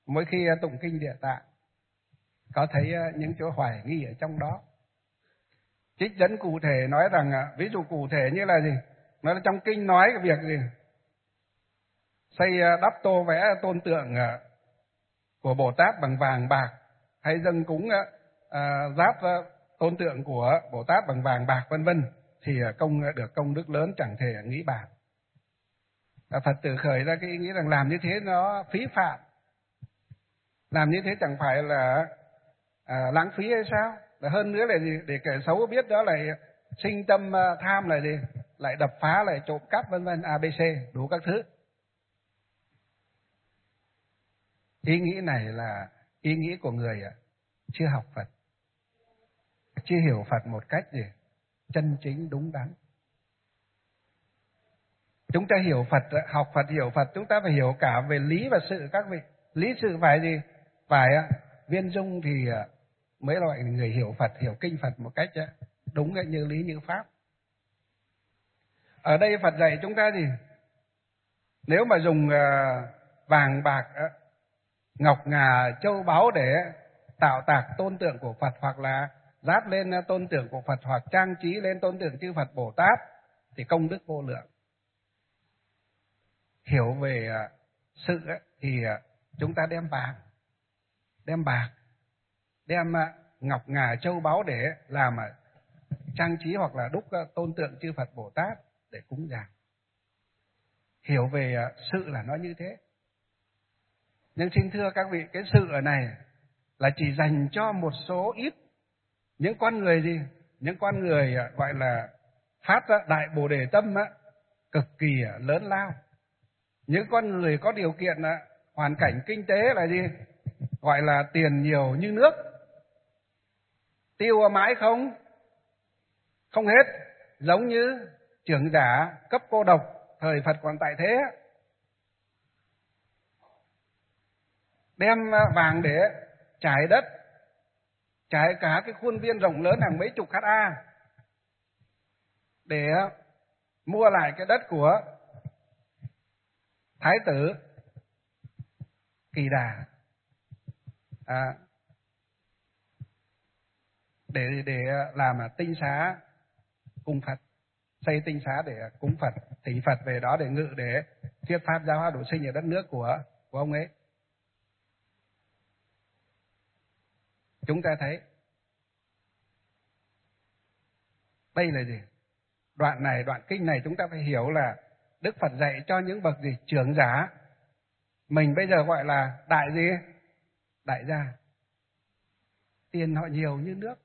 mỗi khi tụng kinh Địa Tạng có thấy những chỗ hoài nghi ở trong đó. Trích dẫn cụ thể nói rằng, ví dụ cụ thể như là gì? Nói là trong kinh nói cái việc gì? Xây đắp tô vẽ tôn tượng của Bồ Tát bằng vàng bạc, hay dâng cúng giáp tôn tượng của Bồ Tát bằng vàng bạc vân vân, thì được công đức lớn chẳng thể nghĩ bàn. Phật tử khởi ra cái ý nghĩ rằng làm như thế nó phí phạm, làm như thế chẳng phải là lãng phí hay sao? Và hơn nữa là gì? Để kẻ xấu biết đó lại sinh tâm tham, là gì? Lại đập phá, lại trộm cắp vân vân, ABC đủ các thứ. Ý nghĩ này là ý nghĩ của người chưa học Phật, chưa hiểu Phật một cách gì chân chính đúng đắn. Chúng ta hiểu Phật, học Phật, hiểu Phật, chúng ta phải hiểu cả về lý và sự các vị. Lý sự phải gì? Phải viên dung thì mới là người hiểu Phật, hiểu kinh Phật một cách đúng như lý như pháp. Ở đây Phật dạy chúng ta gì? Nếu mà dùng vàng bạc, ngọc ngà, châu báu để tạo tạc tôn tượng của Phật, hoặc là dát lên tôn tượng của Phật, hoặc trang trí lên tôn tượng chư Phật Bồ Tát, thì công đức vô lượng. Hiểu về sự thì chúng ta đem vàng, đem bạc, đem ngọc ngà châu báu để làm trang trí hoặc là đúc tôn tượng chư Phật Bồ Tát để cúng dường. Hiểu về sự là nó như thế. Nhưng xin thưa các vị, cái sự ở này là chỉ dành cho một số ít những con người gì? Những con người gọi là phát đại Bồ Đề tâm cực kỳ lớn lao. Những con người có điều kiện, hoàn cảnh kinh tế là gì? Gọi là tiền nhiều như nước, tiêu mãi không hết, giống như trưởng giả cấp cô độc thời Phật còn tại thế. Đem vàng để trải đất, trải cả cái khuôn viên rộng lớn hàng mấy chục ha để mua lại cái đất của Thái tử Kỳ Đà, để làm tinh xá cung Phật, xây tinh xá để cúng Phật, thỉnh Phật về đó để ngự, để thuyết pháp giáo hóa độ sinh ở đất nước của ông ấy. Chúng ta thấy đây là gì? Đoạn kinh này chúng ta phải hiểu là Đức Phật dạy cho những bậc gì? Trưởng giả. Mình bây giờ gọi là đại gì? Đại gia. Tiền họ nhiều như nước.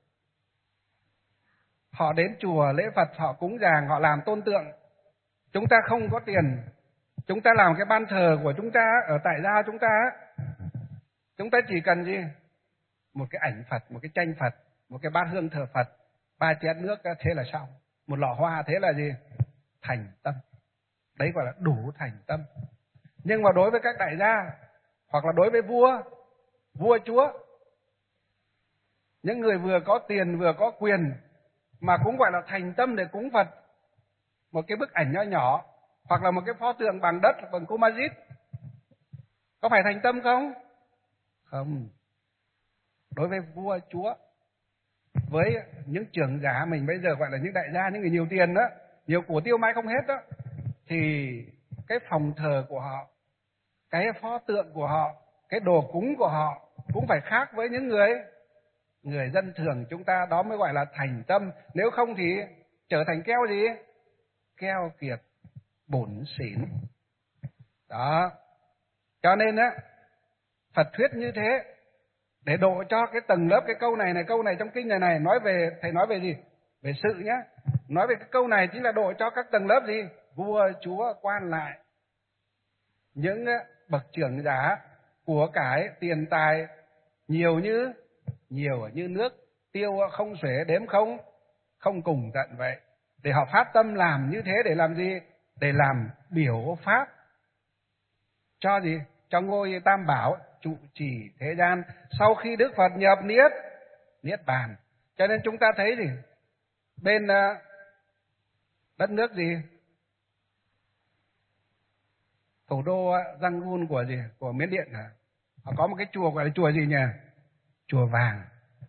Họ đến chùa lễ Phật, họ cúng dường, họ làm tôn tượng. Chúng ta không có tiền, chúng ta làm cái ban thờ của chúng ta ở tại gia chúng ta. Chúng ta chỉ cần gì? Một cái ảnh Phật, một cái tranh Phật, một cái bát hương thờ Phật, 3 chén nước, thế là xong. Một lọ hoa, thế là gì? Thành tâm. Đấy gọi là đủ thành tâm. Nhưng mà đối với các đại gia, hoặc là đối với vua chúa, những người vừa có tiền vừa có quyền mà cũng gọi là thành tâm để cúng Phật, một cái bức ảnh nho nhỏ hoặc là một cái pho tượng bằng đất, bằng composite, có phải thành tâm không? Không. Đối với vua chúa, với những trưởng giả mình bây giờ gọi là những đại gia, những người nhiều tiền đó, nhiều của tiêu mãi không hết đó, thì cái phòng thờ của họ, cái pho tượng của họ, cái đồ cúng của họ cũng phải khác với những người dân thường chúng ta. Đó mới gọi là thành tâm. Nếu không thì trở thành keo gì? Keo kiệt, bủn xỉn. Đó. Cho nên Phật thuyết như thế để độ cho cái tầng lớp. Cái câu này trong kinh này nói về, thầy nói về gì? Về sự nhá. Nói về cái câu này chính là độ cho các tầng lớp gì? Vua chúa quan lại, những bậc trưởng giả, của cải tiền tài nhiều như nước, tiêu không xuể đếm không cùng tận vậy. Để họ phát tâm làm như thế để làm gì? Để làm biểu pháp cho gì? Cho ngôi Tam Bảo trụ trì thế gian sau khi Đức Phật nhập niết bàn. Cho nên chúng ta thấy gì? Bên đất nước gì? Thủ đô Yangon của Miến Điện Họ có một cái chùa gọi là chùa gì nhỉ? Chùa vàng.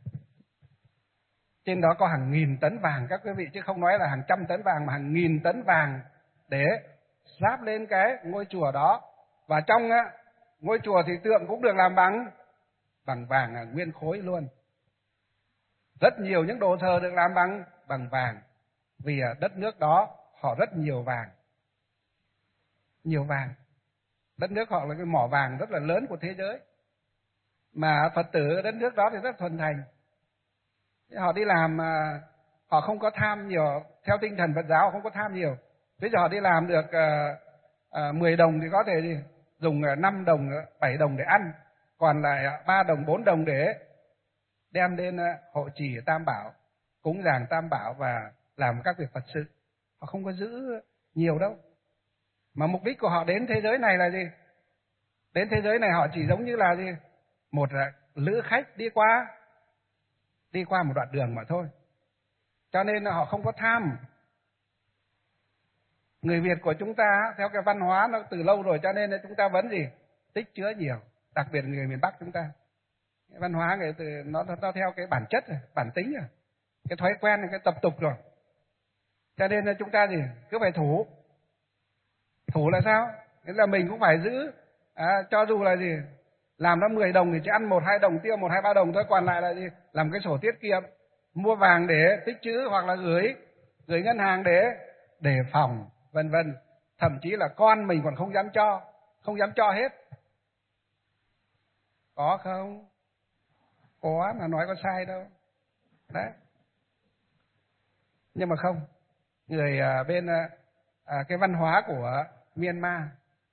Trên đó có hàng nghìn tấn vàng các quý vị, chứ không nói là hàng trăm tấn vàng mà hàng nghìn tấn vàng để ráp lên cái ngôi chùa đó. Và trong ngôi chùa thì tượng cũng được làm bằng vàng nguyên khối luôn. Rất nhiều những đồ thờ được làm bằng vàng, vì ở đất nước đó họ rất nhiều vàng. Nhiều vàng. Đất nước họ là cái mỏ vàng rất là lớn của thế giới. Mà Phật tử ở đất nước đó thì rất thuần thành. Họ đi làm họ không có tham nhiều, theo tinh thần Phật giáo không có tham nhiều. Bây giờ họ đi làm được 10 đồng thì có thể gì dùng 5 đồng, 7 đồng để ăn, còn lại 3 đồng, 4 đồng để đem đến hộ trì Tam Bảo, cúng dường Tam Bảo và làm các việc Phật sự. Họ không có giữ nhiều đâu. Mà mục đích của họ đến thế giới này là gì? Đến thế giới này họ chỉ giống như là gì? Một lữ khách đi qua một đoạn đường mà thôi. Cho nên họ không có tham. Người Việt của chúng ta theo cái văn hóa nó từ lâu rồi, cho nên là chúng ta vẫn gì? Tích chứa nhiều. Đặc biệt người miền Bắc chúng ta. Cái văn hóa người nó theo cái bản chất rồi, bản tính rồi. Cái thói quen, cái tập tục rồi. Cho nên là chúng ta gì? Cứ phải thủ. Thủ là sao? Nghĩa là mình cũng phải giữ. Cho dù là gì? Làm nó 10 đồng thì chỉ ăn 1-2 đồng, tiêu 1-2-3 đồng thôi, còn lại là gì? Làm cái sổ tiết kiệm, mua vàng để tích trữ hoặc là gửi ngân hàng để đề phòng, vân vân. Thậm chí là con mình còn không dám cho hết. Có không? Có, mà nói có sai đâu. Đấy. Nhưng mà không. Người bên cái văn hóa của Myanmar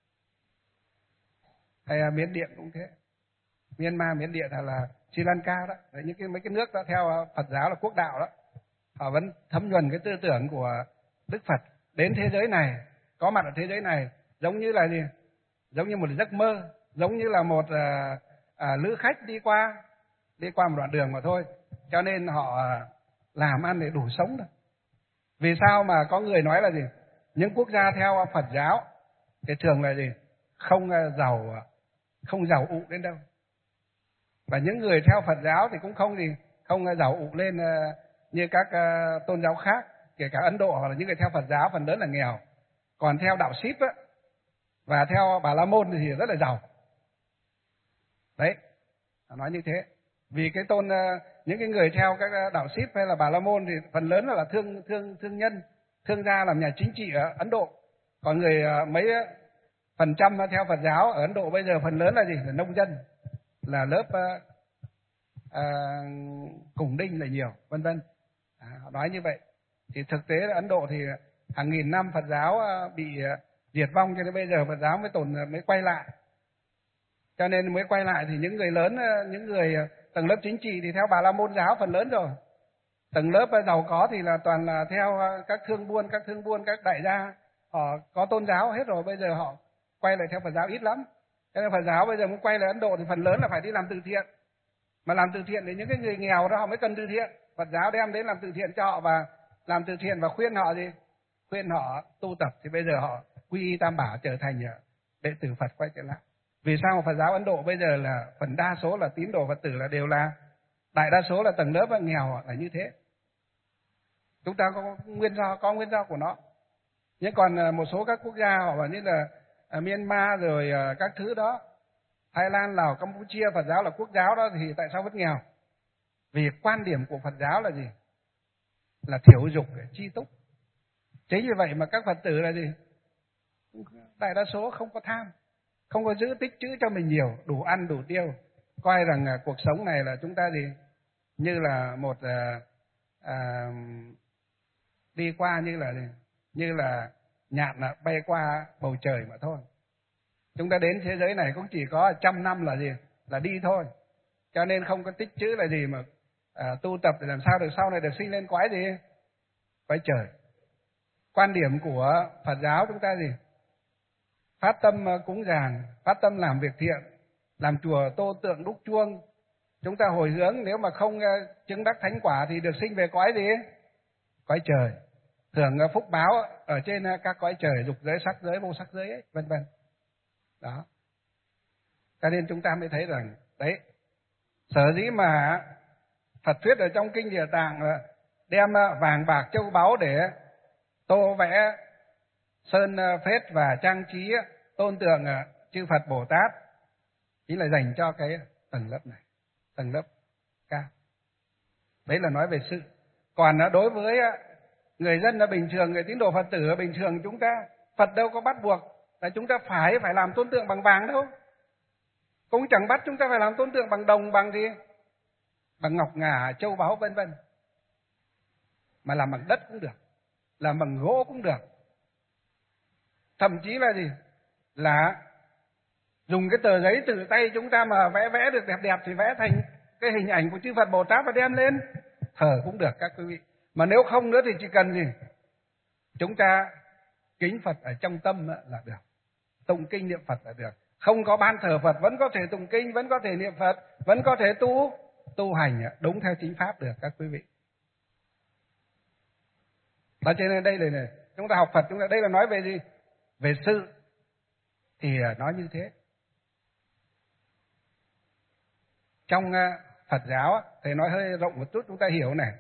hay Miến Điện cũng thế. Myanmar, Miến Điện hay là Sri Lanka đó, đấy, mấy cái nước đó theo Phật giáo là quốc đạo đó, họ vẫn thấm nhuần cái tư tưởng của Đức Phật. Đến thế giới này, có mặt ở thế giới này giống như là gì? Giống như một giấc mơ, giống như là một lữ khách đi qua một đoạn đường mà thôi. Cho nên họ làm ăn để đủ sống thôi. Vì sao mà có người nói là gì? Những quốc gia theo Phật giáo thì thường là gì? Không giàu ụ đến đâu. Và những người theo Phật giáo thì cũng không giàu ụ lên như các tôn giáo khác, kể cả Ấn Độ hoặc là những người theo Phật giáo phần lớn là nghèo. Còn theo đạo Sikh và theo Bà La Môn thì rất là giàu. Đấy, nói như thế. Vì cái những cái người theo các đạo Sikh hay là Bà La Môn thì phần lớn là thương nhân, thương gia làm nhà chính trị ở Ấn Độ. Còn người mấy phần trăm theo Phật giáo ở Ấn Độ bây giờ phần lớn là gì? Là nông dân, là lớp cùng đinh là nhiều, vân vân. Họ nói như vậy. Thì thực tế là Ấn Độ thì hàng nghìn năm Phật giáo bị diệt vong, cho nên bây giờ Phật giáo mới quay lại. Cho nên mới quay lại thì những người lớn, những người tầng lớp chính trị thì theo Bà La Môn giáo phần lớn rồi. Tầng lớp giàu có thì là toàn là theo các thương buôn, các đại gia, họ có tôn giáo hết rồi, bây giờ họ quay lại theo Phật giáo ít lắm. Cho nên Phật giáo bây giờ muốn quay lại Ấn Độ thì phần lớn là phải đi làm từ thiện. Mà làm từ thiện thì những cái người nghèo đó họ mới cần từ thiện. Phật giáo đem đến làm từ thiện cho họ và làm từ thiện và khuyên họ gì? Khuyên họ tu tập, thì bây giờ họ quy y Tam Bảo trở thành đệ tử Phật quay trở lại. Vì sao mà Phật giáo Ấn Độ bây giờ là phần đa số là tín đồ Phật tử là đều là đại đa số là tầng lớp nghèo là như thế. Chúng ta có nguyên do của nó. Nhưng còn một số các quốc gia họ bảo như là Myanmar rồi các thứ đó, Thái Lan, Lào, Campuchia, Phật giáo là quốc giáo đó, thì tại sao vẫn nghèo? Vì quan điểm của Phật giáo là gì? Là thiểu dục, chi túc. Chính vì vậy mà các Phật tử là gì? Đại đa số không có tham, không có giữ tích trữ cho mình nhiều, đủ ăn đủ tiêu, coi rằng cuộc sống này là chúng ta gì? Như là một đi qua như là nhạn bay qua bầu trời mà thôi. Chúng ta đến thế giới này cũng chỉ có 100 năm là gì? Là đi thôi. Cho nên không có tích trữ là gì mà tu tập để làm sao được sau này được sinh lên cõi gì? Cõi trời. Quan điểm của Phật giáo chúng ta gì? Phát tâm cúng dường, phát tâm làm việc thiện, làm chùa tô tượng đúc chuông. Chúng ta hồi hướng nếu mà không chứng đắc thánh quả thì được sinh về cõi gì? Cõi trời. Thưởng phúc báo ở trên các cõi trời, dục giới, sắc giới, vô sắc giới ấy, vân vân. Đó. Cho nên chúng ta mới thấy rằng đấy, sở dĩ mà Phật thuyết ở trong kinh Địa Tạng là đem vàng bạc châu báu để tô vẽ sơn phết và trang trí tôn tượng chư Phật Bồ Tát, chính là dành cho cái tầng lớp này, tầng lớp cao. Đấy là nói về sự. Còn đối với người dân bình thường, người tín đồ Phật tử bình thường, chúng ta Phật đâu có bắt buộc là chúng ta phải làm tôn tượng bằng vàng đâu, cũng chẳng bắt chúng ta phải làm tôn tượng bằng đồng, bằng gì, bằng ngọc ngà châu báu vân vân, mà làm bằng đất cũng được, làm bằng gỗ cũng được, thậm chí là gì, là dùng cái tờ giấy tự tay chúng ta mà vẽ được đẹp đẹp thì vẽ thành cái hình ảnh của chư Phật Bồ Tát và đem lên thờ cũng được các quý vị. Mà nếu không nữa thì chỉ cần gì, chúng ta kính Phật ở trong tâm là được, tụng kinh niệm Phật là được. Không có ban thờ Phật vẫn có thể tụng kinh, vẫn có thể niệm Phật, vẫn có thể tu hành đúng theo chính pháp được các quý vị. Đó, cho nên đây này, chúng ta học Phật, chúng ta đây là nói về gì? Về sự thì nói như thế. Trong Phật giáo, thầy nói hơi rộng một chút chúng ta hiểu này.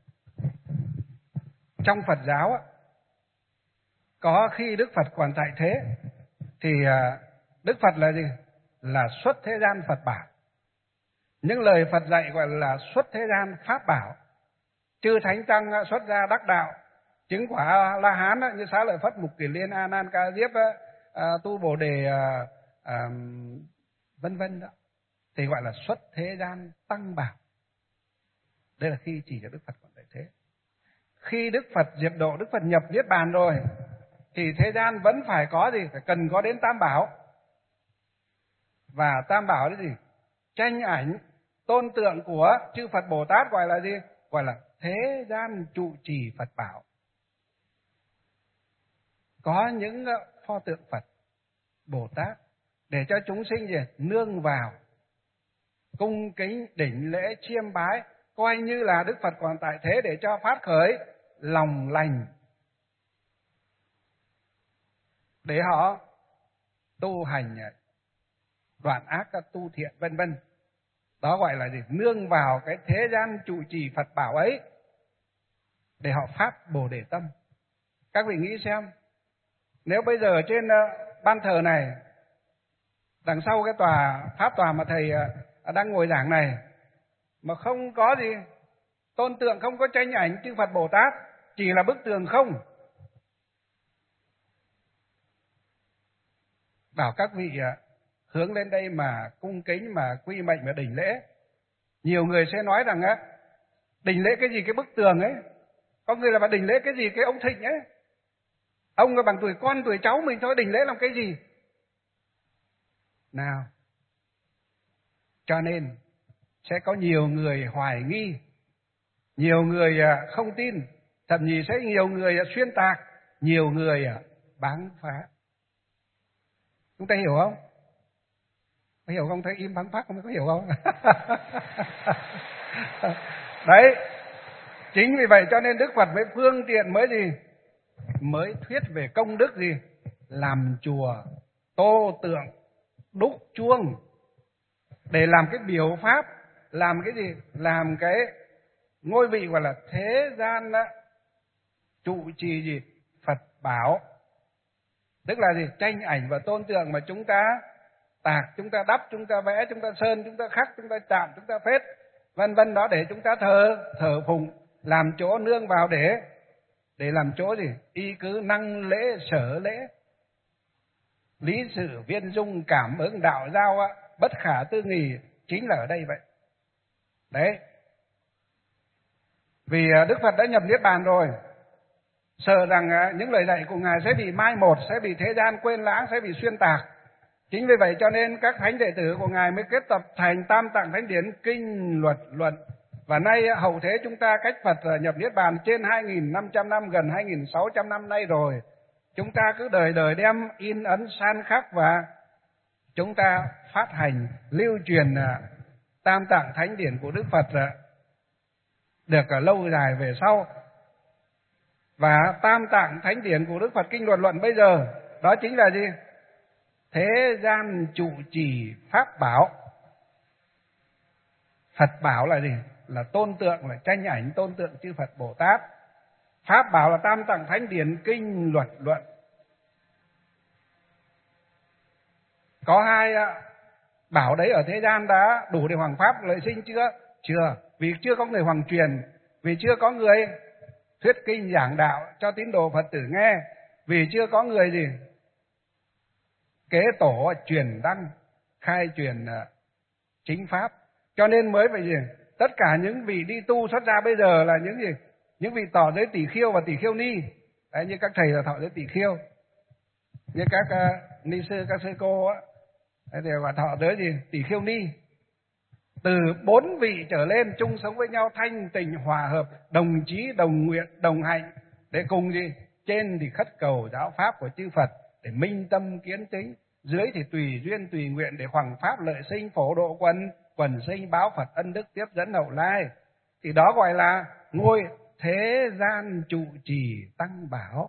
Trong Phật giáo có khi Đức Phật còn tại thế thì Đức Phật là gì? Là xuất thế gian Phật bảo. Những lời Phật dạy gọi là xuất thế gian pháp bảo. Chư thánh tăng xuất gia đắc đạo, chứng quả La Hán như Xá Lợi Phất, Mục Kiền Liên, A Nan Ca Diếp, Tu Bồ Đề vân vân đó, thì gọi là xuất thế gian tăng bảo. Đây là khi chỉ cho Đức Phật còn tại thế. Khi Đức Phật diệt độ, Đức Phật nhập niết bàn rồi thì thế gian vẫn phải có gì? Phải cần có đến tam bảo. Và tam bảo là gì? Tranh ảnh, tôn tượng của chư Phật Bồ Tát gọi là gì? Gọi là thế gian trụ trì Phật bảo. Có những pho tượng Phật Bồ Tát để cho chúng sinh gì? Nương vào, cung kính, đỉnh lễ, chiêm bái, coi như là Đức Phật còn tại thế để cho phát khởi lòng lành, để họ tu hành đoạn ác, tu thiện vân vân. Đó gọi là gì? Nương vào cái thế gian trụ trì Phật bảo ấy để họ phát Bồ Đề tâm. Các vị nghĩ xem, nếu bây giờ trên ban thờ này, đằng sau cái pháp tòa mà thầy đang ngồi giảng này, mà không có gì tôn tượng, không có tranh ảnh chư Phật Bồ Tát, chỉ là bức tường không, bảo các vị hướng lên đây mà cung kính, mà quy mệnh, mà đảnh lễ. Nhiều người sẽ nói rằng đảnh lễ cái gì cái bức tường ấy, có người là mà đảnh lễ cái gì cái ông Thịnh ấy, ông bằng tuổi con tuổi cháu mình thôi, đảnh lễ làm cái gì nào. Cho nên sẽ có nhiều người hoài nghi, nhiều người không tin, thậm chí sẽ nhiều người xuyên tạc, nhiều người báng phá. Chúng ta hiểu không? Có hiểu không? Thấy im báng phá không? Có hiểu không? Đấy, chính vì vậy cho nên Đức Phật mới phương tiện mới gì? Mới thuyết về công đức gì? Làm chùa, tô tượng, đúc chuông, để làm cái biểu pháp, làm cái gì? Làm cái ngôi vị gọi là thế gian trụ trì gì? Phật bảo. Tức là gì? Tranh ảnh và tôn tượng mà chúng ta tạc, chúng ta đắp, chúng ta vẽ, chúng ta sơn, chúng ta khắc, chúng ta chạm, chúng ta phết vân vân đó, để chúng ta thờ phụng, làm chỗ nương vào để làm chỗ gì? Y cứ năng lễ, sở lễ, lý sự viên dung, cảm ứng đạo giao bất khả tư nghì, chính là ở đây vậy. Đấy. Vì Đức Phật đã nhập niết bàn rồi, sợ rằng những lời dạy của Ngài sẽ bị mai một, sẽ bị thế gian quên lãng, sẽ bị xuyên tạc. Chính vì vậy cho nên các thánh đệ tử của Ngài mới kết tập thành Tam Tạng Thánh Điển, kinh, luật, luận. Và nay hậu thế chúng ta cách Phật nhập niết bàn trên 2.500 năm, gần 2.600 năm nay rồi. Chúng ta cứ đời đời đem in ấn san khắc và chúng ta phát hành, lưu truyền Tam Tạng Thánh Điển của Đức Phật được lâu dài về sau. Và Tam Tạng Thánh Điển của Đức Phật kinh, luật, luận bây giờ đó chính là gì? thế gian trụ trì pháp bảo. Phật bảo là gì? Là tôn tượng, là tranh ảnh tôn tượng chư Phật Bồ Tát. Pháp bảo là tam tạng thánh điển, kinh luật luận. Có hai bảo đấy ở thế gian đã đủ để hoằng pháp lợi sinh chưa? Chưa, vì chưa có người hoằng truyền, vì chưa có người thuyết kinh giảng đạo cho tín đồ Phật tử nghe, vì chưa có người gì kế tổ truyền đăng khai truyền chính pháp. Cho nên mới phải gì? Tất cả những vị đi tu xuất gia bây giờ là những gì? Những vị tỏ giới tỷ khiêu và tỷ khiêu ni. Đấy, như các thầy là thọ giới tỷ khiêu, như các ni sư, các sư cô á, đều là thọ giới gì? Tỷ khiêu ni. Từ 4 vị trở lên chung sống với nhau thanh tình hòa hợp, đồng chí đồng nguyện đồng hạnh, để cùng gì? Trên thì khất cầu giáo pháp của chư Phật để minh tâm kiến tính, dưới thì tùy duyên tùy nguyện để hoằng pháp lợi sinh, phổ độ quần sinh, báo Phật ân đức tiếp dẫn hậu lai. Thì đó gọi là ngôi thế gian trụ trì tăng bảo.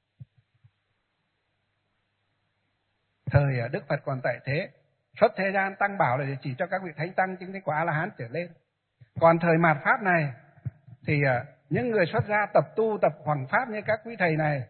Thời Đức Phật còn tại thế, xuất thế gian tăng bảo là chỉ cho các vị thánh tăng chứng thánh quả A-la-hán trở lên. Còn thời mạt pháp này thì những người xuất gia tập tu tập hoằng pháp như các quý thầy này,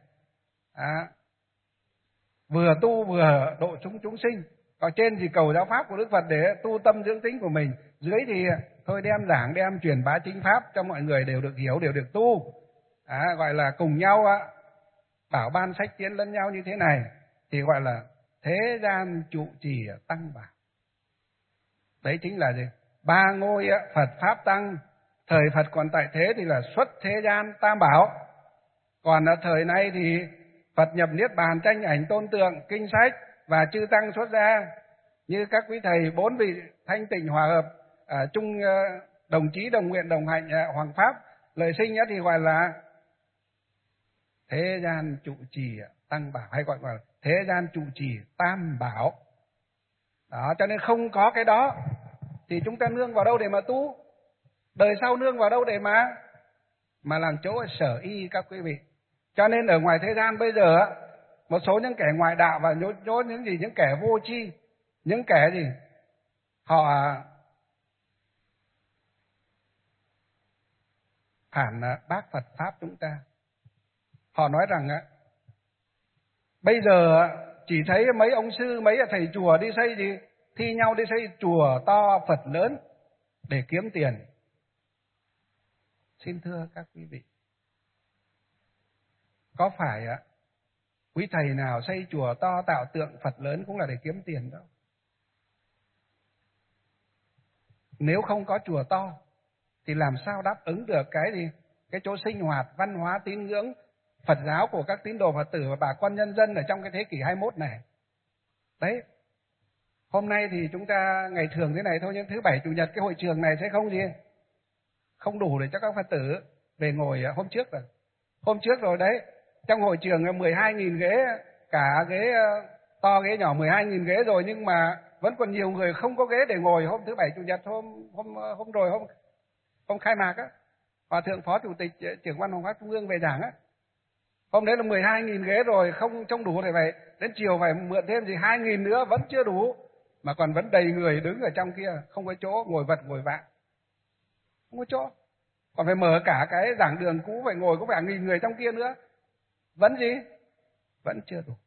vừa tu vừa độ chúng sinh. Ở trên thì cầu giáo pháp của Đức Phật để tu tâm dưỡng tính của mình, dưới thì thôi đem giảng, đem truyền bá chính pháp cho mọi người đều được hiểu, đều được tu. Gọi là cùng nhau bảo ban sách tiến lẫn nhau như thế này thì gọi là thế gian trụ trì tăng bảo. Đấy chính là gì? 3 ngôi Phật Pháp Tăng. Thời Phật còn tại thế thì là xuất thế gian tam bảo. Còn ở thời nay thì Phật nhập niết bàn, tranh ảnh tôn tượng, kinh sách và chư tăng xuất gia như các quý thầy 4 vị thanh tịnh hòa hợp, chung đồng chí đồng nguyện đồng hạnh hoằng pháp lợi sinh thì gọi là thế gian trụ trì tăng bảo, hay gọi là thế gian trụ trì tam bảo. Đó, cho nên không có cái đó thì chúng ta nương vào đâu để mà tu? Đời sau nương vào đâu để mà làm chỗ sở y các quý vị. Cho nên ở ngoài thế gian bây giờ một số những kẻ ngoại đạo và những kẻ vô tri, những kẻ gì họ phản bác Phật pháp chúng ta. Họ nói rằng bây giờ chỉ thấy mấy ông sư, mấy thầy chùa đi xây gì, thi nhau đi xây chùa to Phật lớn để kiếm tiền. Xin thưa các quý vị, có phải quý thầy nào xây chùa to tạo tượng Phật lớn cũng là để kiếm tiền đâu. Nếu không có chùa to thì làm sao đáp ứng được cái gì? Cái chỗ sinh hoạt, văn hóa, tín ngưỡng Phật giáo của các tín đồ Phật tử và bà con nhân dân ở trong cái thế kỷ 21 này. Đấy. Hôm nay thì chúng ta ngày thường thế này thôi, nhưng thứ Bảy Chủ nhật cái hội trường này sẽ không đủ để cho các Phật tử về ngồi. Hôm trước rồi đấy, trong hội trường 12.000 ghế, cả ghế to ghế nhỏ 12.000 ghế rồi, nhưng mà vẫn còn nhiều người không có ghế để ngồi. Hôm thứ Bảy Chủ nhật hôm khai mạc Hòa thượng Phó Chủ tịch Trưởng ban Hoằng pháp Trung ương về giảng hôm đấy là 12.000 ghế rồi, không trông đủ, thì vậy đến chiều phải mượn thêm 2.000 nữa vẫn chưa đủ, mà còn vẫn đầy người đứng ở trong kia, không có chỗ ngồi vật ngồi vạ, không có chỗ, còn phải mở cả cái giảng đường cũ, phải ngồi có cả 1.000 người trong kia nữa, vẫn chưa đủ.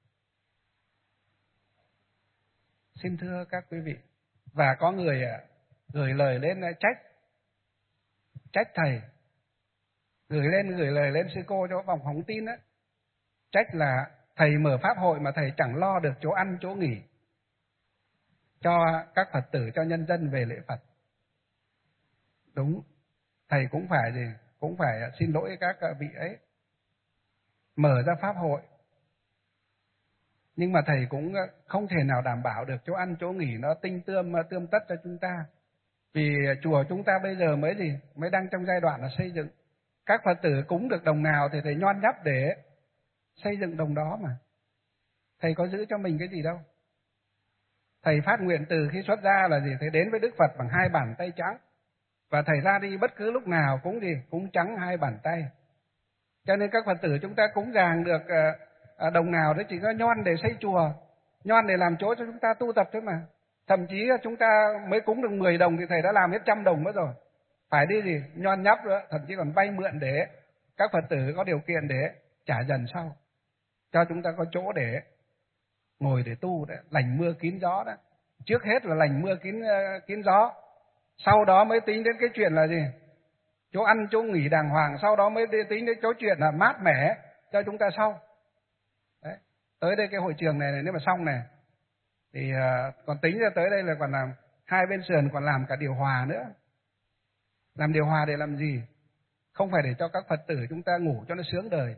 Xin thưa các quý vị, và có người gửi lời lên trách thầy, gửi lời lên sư cô cho vòng phóng tin trách là thầy mở pháp hội mà thầy chẳng lo được chỗ ăn chỗ nghỉ cho các Phật tử, cho nhân dân về lễ Phật. Đúng, thầy cũng phải xin lỗi các vị ấy, mở ra pháp hội, nhưng mà thầy cũng không thể nào đảm bảo được chỗ ăn chỗ nghỉ nó tinh tươm tất cho chúng ta, vì chùa chúng ta bây giờ mới đang trong giai đoạn là xây dựng. Các Phật tử cúng được đồng nào thì thầy nhon nhắp để xây dựng đồng đó mà. Thầy có giữ cho mình cái gì đâu. Thầy phát nguyện từ khi xuất gia là gì? Thầy đến với Đức Phật bằng 2 bàn tay trắng. Và thầy ra đi bất cứ lúc nào cũng trắng 2 bàn tay. Cho nên các Phật tử chúng ta cúng dường được đồng nào đấy chỉ có nhon để xây chùa. nhoan để làm chỗ cho chúng ta tu tập thôi mà. Thậm chí chúng ta mới cúng được 10 đồng thì thầy đã làm hết 100 đồng mất rồi. Phải đi gì, nhoan nhắp nữa, thậm chí còn vay mượn để các Phật tử có điều kiện để trả dần sau. Cho chúng ta có chỗ để ngồi để tu đấy, lành mưa kín gió đó. Trước hết là lành mưa kín gió, sau đó mới tính đến cái chuyện là gì? Chỗ ăn, chỗ nghỉ đàng hoàng, sau đó mới tính đến chỗ chuyện là mát mẻ cho chúng ta sau. Đấy. Tới đây cái hội trường này nếu mà xong này thì còn tính ra tới đây là còn làm hai bên sườn còn làm cả điều hòa nữa. Làm điều hòa để làm gì? Không phải để cho các Phật tử chúng ta ngủ cho nó sướng đời,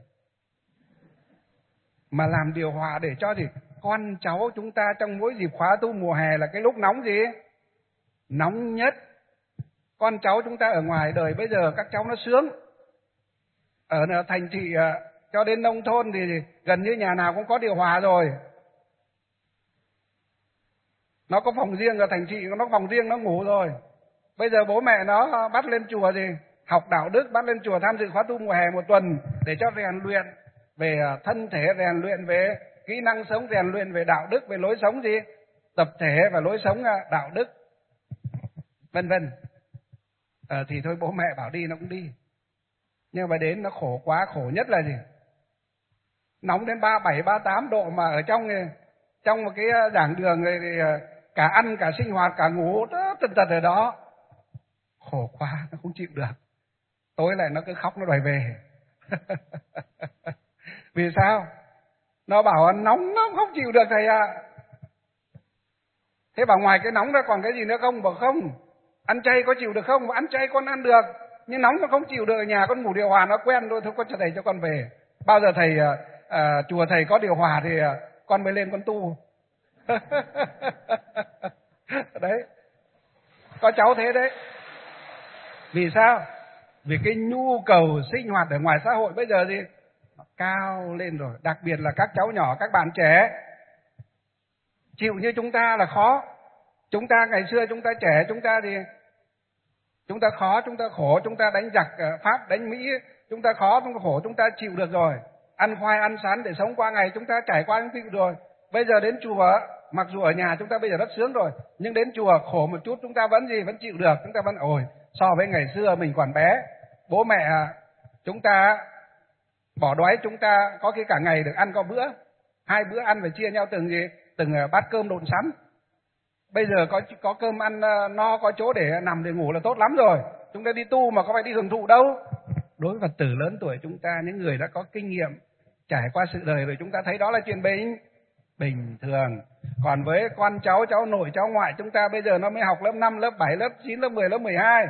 mà làm điều hòa để cho gì? Con cháu chúng ta trong mỗi dịp khóa tu mùa hè là cái lúc nóng gì? Nóng nhất. Con cháu chúng ta ở ngoài đời bây giờ các cháu nó sướng. Ở thành thị cho đến nông thôn thì gần như nhà nào cũng có điều hòa rồi. Nó có phòng riêng, ở thành thị nó có phòng riêng nó ngủ rồi. Bây giờ bố mẹ nó bắt lên chùa gì? Học đạo đức, bắt lên chùa tham dự khóa tu mùa hè 1 tuần để cho rèn luyện về thân thể, rèn luyện về kỹ năng sống, rèn luyện về đạo đức, về lối sống gì? Tập thể và lối sống đạo đức, vân vân. Thì thôi bố mẹ bảo đi nó cũng đi. Nhưng mà đến nó khổ quá, khổ nhất là gì? Nóng đến 37, 38 độ mà ở trong một cái giảng đường thì cả ăn, cả sinh hoạt, cả ngủ tần tật ở đó. Khổ quá, nó không chịu được. Tối lại nó cứ khóc nó đòi về. Vì sao? Nó bảo nóng nó không chịu được thầy ạ. Thế bảo ngoài cái nóng ra còn cái gì nữa không? Bảo không. Ăn chay có chịu được không? Bảo ăn chay con ăn được, nhưng nóng nó không chịu được. Ở nhà con ngủ điều hòa nó quen thôi. Thôi con cho thầy cho con về. Bao giờ thầy chùa thầy có điều hòa thì con mới lên con tu. Đấy. Có cháu thế đấy. Vì sao? Vì cái nhu cầu sinh hoạt ở ngoài xã hội bây giờ gì? Nó cao lên rồi. Đặc biệt là các cháu nhỏ, các bạn trẻ. Chịu như chúng ta là khó. Chúng ta ngày xưa chúng ta trẻ, chúng ta thì chúng ta khó, chúng ta khổ, chúng ta đánh giặc Pháp, đánh Mỹ, chúng ta khó, chúng ta khổ, chúng ta chịu được rồi. Ăn khoai, ăn sắn để sống qua ngày, chúng ta trải qua những chịu rồi. Bây giờ đến chùa, mặc dù ở nhà chúng ta bây giờ rất sướng rồi, nhưng đến chùa khổ một chút chúng ta vẫn gì? Vẫn chịu được, chúng ta vẫn ôi, so với ngày xưa mình còn bé, bố mẹ chúng ta bỏ đói, chúng ta có khi cả ngày được ăn có bữa, 2 bữa ăn phải chia nhau từng bát cơm độn sắn. Bây giờ có cơm ăn no, có chỗ để nằm để ngủ là tốt lắm rồi. Chúng ta đi tu mà có phải đi hưởng thụ đâu. Đối với Phật tử lớn tuổi chúng ta, những người đã có kinh nghiệm trải qua sự đời rồi, chúng ta thấy đó là chuyện bình thường. Còn với con cháu, cháu nội, cháu ngoại chúng ta bây giờ nó mới học lớp 5, lớp 7, lớp 9, lớp 10, lớp 12.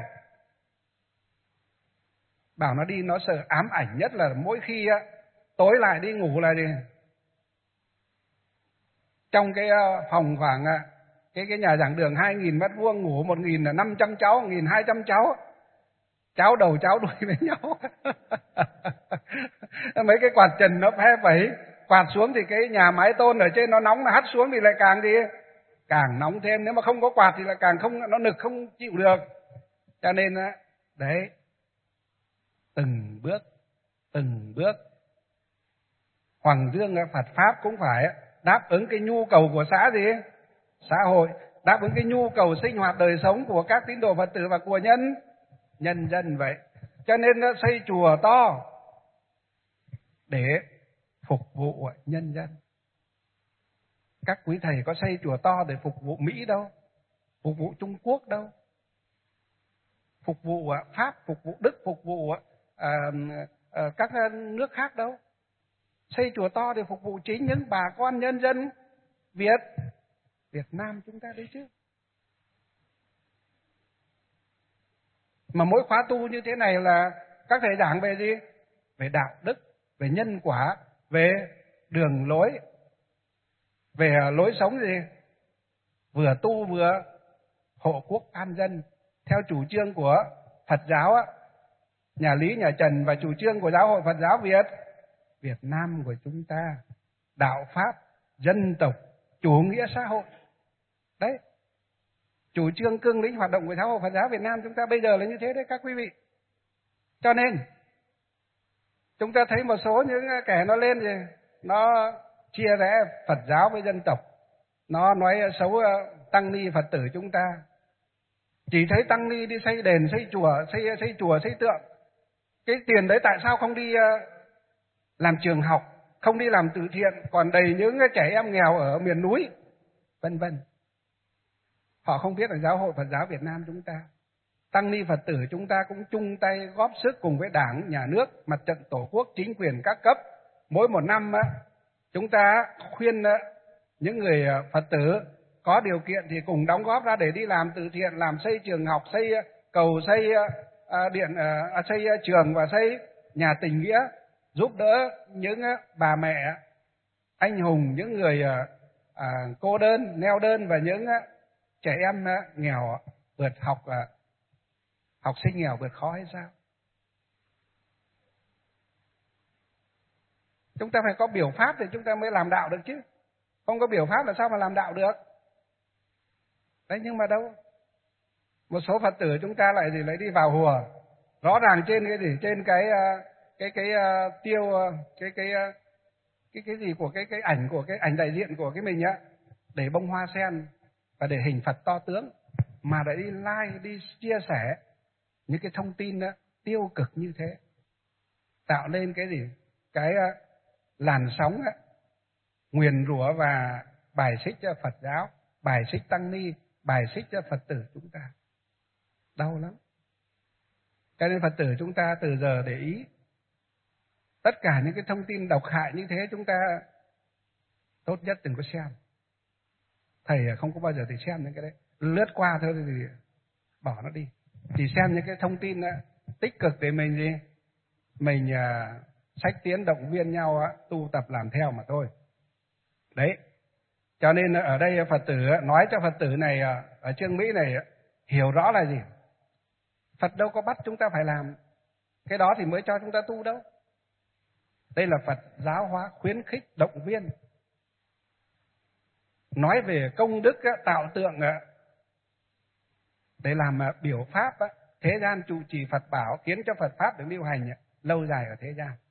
Bảo nó đi nó sợ ám ảnh nhất là mỗi khi tối lại đi ngủ là gì? Trong cái phòng khoảng cái nhà giảng đường 2.000 mét vuông, ngủ 1.500 cháu, 1.200 cháu. Cháu đầu cháu đuôi với nhau. Mấy cái quạt trần nó phe phẩy, quạt xuống thì cái nhà mái tôn ở trên nó nóng, nó hắt xuống thì lại càng gì? Càng nóng thêm. Nếu mà không có quạt thì là càng không, nó nực không chịu được. Cho nên đấy, từng bước Hoàng Dương Phật Pháp cũng phải đáp ứng cái nhu cầu của xã hội, đáp ứng cái nhu cầu sinh hoạt đời sống của các tín đồ Phật tử và của nhân dân vậy. Cho nên nó xây chùa to để phục vụ nhân dân. Các quý thầy có xây chùa to để phục vụ Mỹ đâu, phục vụ Trung Quốc đâu, phục vụ Pháp, phục vụ Đức, phục vụ các nước khác đâu. Xây chùa to để phục vụ chính những bà con nhân dân Việt Nam chúng ta đấy chứ. Mà mỗi khóa tu như thế này là các thầy giảng về gì? Về đạo đức, về nhân quả, về đường lối, về lối sống gì? Vừa tu vừa hộ quốc an dân. Theo chủ trương của Phật giáo, nhà Lý, nhà Trần, và chủ trương của Giáo hội Phật giáo Việt Nam của chúng ta, đạo Pháp, dân tộc, chủ nghĩa xã hội. Đấy, chủ trương cương lĩnh hoạt động của Giáo hội Phật giáo Việt Nam chúng ta bây giờ là như thế đấy các quý vị. Cho nên chúng ta thấy một số những kẻ nó lên rồi, nó chia rẽ Phật giáo với dân tộc, nó nói xấu tăng ni Phật tử chúng ta. Chỉ thấy tăng ni đi xây đền, xây chùa, xây tượng. Cái tiền đấy tại sao không đi làm trường học, không đi làm từ thiện, còn đầy những trẻ em nghèo ở miền núi, vân vân. Họ không biết là Giáo hội Phật giáo Việt Nam chúng ta, tăng ni Phật tử chúng ta cũng chung tay góp sức cùng với Đảng, Nhà nước, Mặt trận Tổ quốc, chính quyền các cấp. Mỗi một năm chúng ta khuyên những người Phật tử có điều kiện thì cùng đóng góp ra để đi làm từ thiện, làm xây trường học, xây cầu, xây xây trường và xây nhà tình nghĩa, giúp đỡ những bà mẹ anh hùng, những người cô đơn, neo đơn và những trẻ em nghèo vượt học sinh nghèo vượt khó hay sao? Chúng ta phải có biểu pháp thì chúng ta mới làm đạo được chứ. Không có biểu pháp là sao mà làm đạo được? Đấy, nhưng mà đâu. Một số Phật tử chúng ta lại đi vào hùa. Rõ ràng trên cái gì? Trên cái gì của cái ảnh, của cái ảnh đại diện của cái mình á, để bông hoa sen và để hình Phật to tướng, mà lại đi like, đi chia sẻ những cái thông tin tiêu cực như thế, tạo nên cái gì? Cái làn sóng nguyền rủa và bài xích cho Phật giáo, bài xích tăng ni, bài xích cho Phật tử chúng ta. Đau lắm. Cho nên Phật tử chúng ta từ giờ để ý, tất cả những cái thông tin độc hại như thế chúng ta tốt nhất đừng có xem. Thầy không có bao giờ thầy xem những cái đấy, lướt qua thôi thì bỏ nó đi. Chỉ xem những cái thông tin tích cực để mình gì? Mình sách tiến động viên nhau tu tập làm theo mà thôi. Đấy. Cho nên ở đây Phật tử nói cho Phật tử này ở Trương Mỹ này hiểu rõ là gì? Phật đâu có bắt chúng ta phải làm cái đó thì mới cho chúng ta tu đâu. Đây là Phật giáo hóa, khuyến khích, động viên. Nói về công đức tạo tượng để làm biểu pháp thế gian trụ trì Phật bảo, khiến cho Phật pháp được lưu hành lâu dài ở thế gian.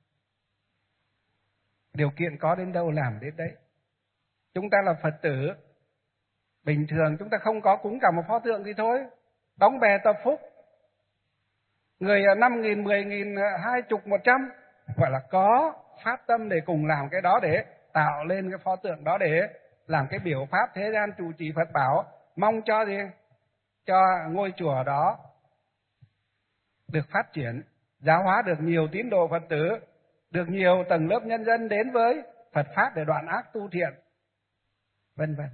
Điều kiện có đến đâu làm đến đấy. Chúng ta là Phật tử bình thường, chúng ta không có cúng cả một pho tượng thì thôi, đóng bè tập phúc. Người 5.000, 10.000, 20, 100 gọi là có phát tâm để cùng làm cái đó, để tạo lên cái pho tượng đó, để làm cái biểu pháp thế gian trụ trì Phật bảo, mong cho gì? Cho ngôi chùa đó được phát triển, giáo hóa được nhiều tín đồ Phật tử, được nhiều tầng lớp nhân dân đến với Phật pháp để đoạn ác tu thiện, vân vân.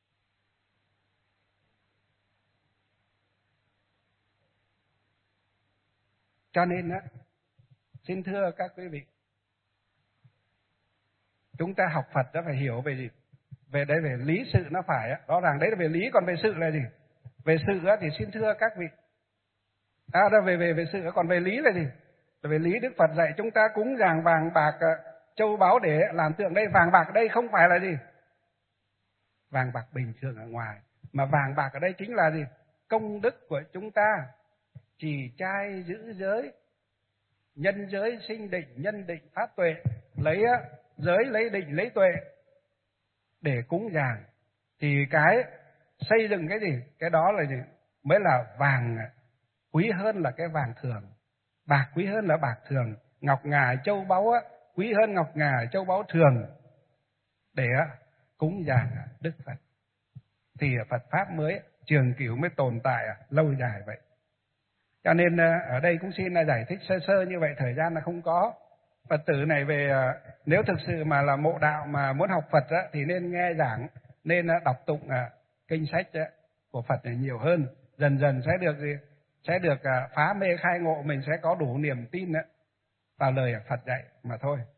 Cho nên xin thưa các quý vị, chúng ta học Phật đã phải hiểu về gì? Về đấy, về lý sự nó phải rõ ràng đấy là về lý, còn về sự là gì? Về sự thì xin thưa các vị, đó về sự, còn về lý là gì? Về lý Đức Phật dạy chúng ta cúng dường vàng bạc châu báu để làm tượng. Đây vàng bạc ở đây không phải là gì? Vàng bạc bình thường ở ngoài, mà vàng bạc ở đây chính là gì? Công đức của chúng ta trì trai giữ giới, nhân giới sinh định, nhân định phát tuệ, lấy giới, lấy định, lấy tuệ để cúng dường. Thì cái xây dựng cái gì? Cái đó là gì? Mới là vàng quý hơn là cái vàng thường, bạc quý hơn là bạc thường, ngọc ngà châu báu quý hơn ngọc ngà châu báu thường, để cúng dường Đức Phật. Thì Phật pháp mới trường cửu, mới tồn tại lâu dài vậy. Cho nên ở đây cũng xin giải thích sơ sơ như vậy, thời gian là không có. Phật tử này về nếu thực sự mà là mộ đạo mà muốn học Phật thì nên nghe giảng, nên đọc tụng kinh sách của Phật này nhiều hơn, dần dần sẽ được gì? Sẽ được phá mê khai ngộ, mình sẽ có đủ niềm tin vào lời Phật dạy mà thôi.